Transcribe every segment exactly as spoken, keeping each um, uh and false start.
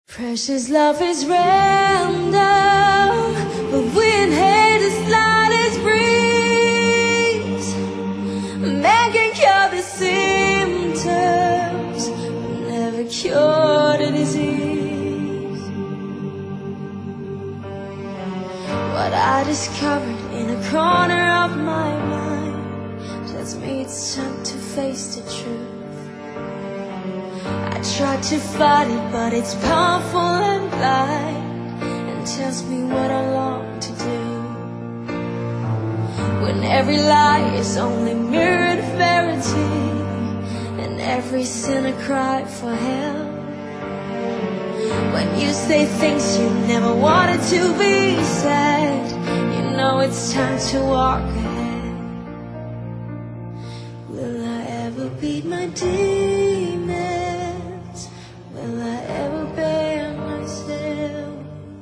Precious love is random, but when hate is light as breeze, man can cure the symptoms, but never cure the disease. What I discovered in a corner of my mind tells me it's time to face the truth. I tried to fight it, but it's powerful and blind, and tells me what I long to do. When every lie is only mirrored verity, and every sinner cry for help. When you say things you never wanted to be said, you know it's time to walk ahead. Will I ever beat my demons? Will I ever bear myself?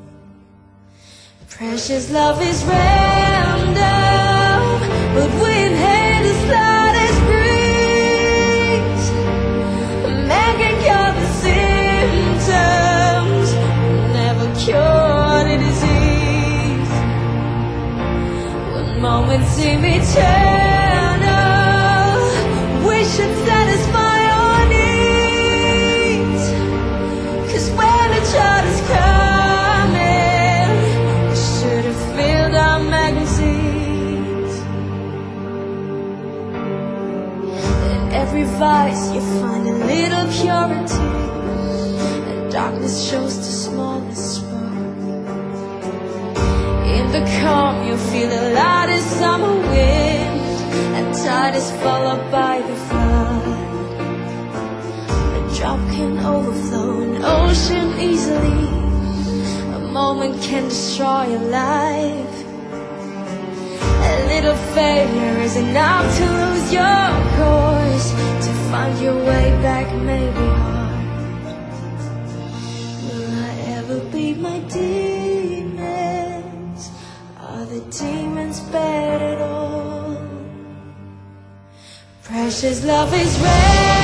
Precious love is random, but when hate is light as breeze, a man can cure the symptoms, never cure the disease. When moments seem eternal, we should satisfy every vice you find a little purity, and darkness shows the smallest spark. In the calm you feel the lightest summer wind, and tide is followed by the flood. A drop can overflow an ocean easily, a moment can destroy your life. A little failure is enough to lose your course. To find your way back may be hard. Will I ever beat my demons? Are the demons bad at all? Precious love is rare.